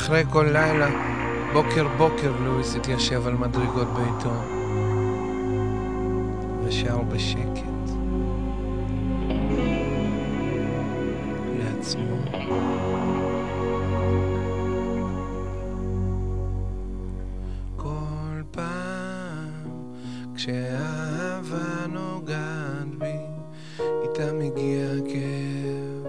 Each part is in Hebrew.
אחרי כל לילה, בוקר בוקר לואיס התיישב על מדרגות ביתו ושר בשקט לעצמו. כל פעם כשהאהבה נוגעת בי איתה מגיע כאב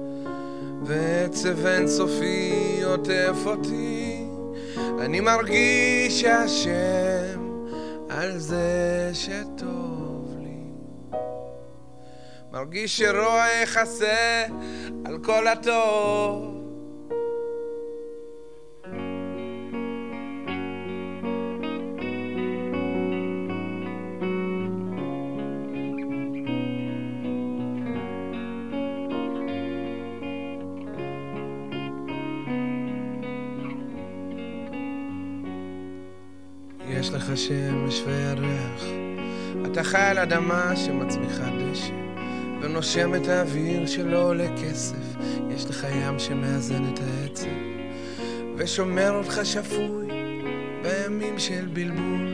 ועצב אינסופי עוטף אותי. אני מרגיש שהשם על זה שטוב לי, מרגיש שרוע יחסה על כל הטוב. יש לך שמש וירח, אתה חי על אדמה שמצמיחה דשא ונושם את האוויר שלא עולה כסף. יש לך ים שמאזן את העצב ושומר אותך שפוי בימים של בלבול.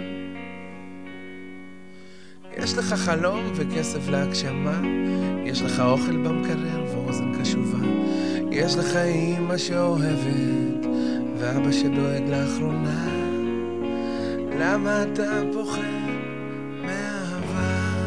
יש לך חלום וכסף להגשמה, יש לך אוכל במקרר ואוזן קשובה, יש לך אמא שאוהבת ואבא שדואג לאחרונה. למה אתה פוחד מאהבה?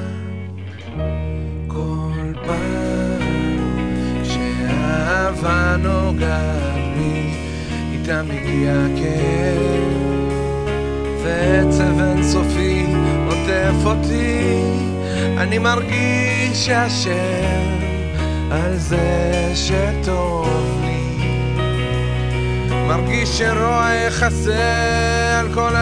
כל פעם שהאהבה נוגעת בי איתה מגיע כאב ועצב אינסופי עוטף אותי. אני מרגיש שהשם על זה שטוב לי, מרגיש שרוע יחסה על כל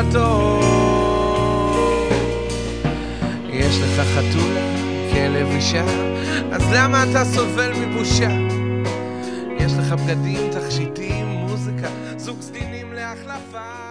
הטוב. יש לך חתולה, כלב אישה, אז למה אתה סובל מבושה? יש לך בגדים, תכשיטים, מוזיקה, זוג סדינים להחלפה.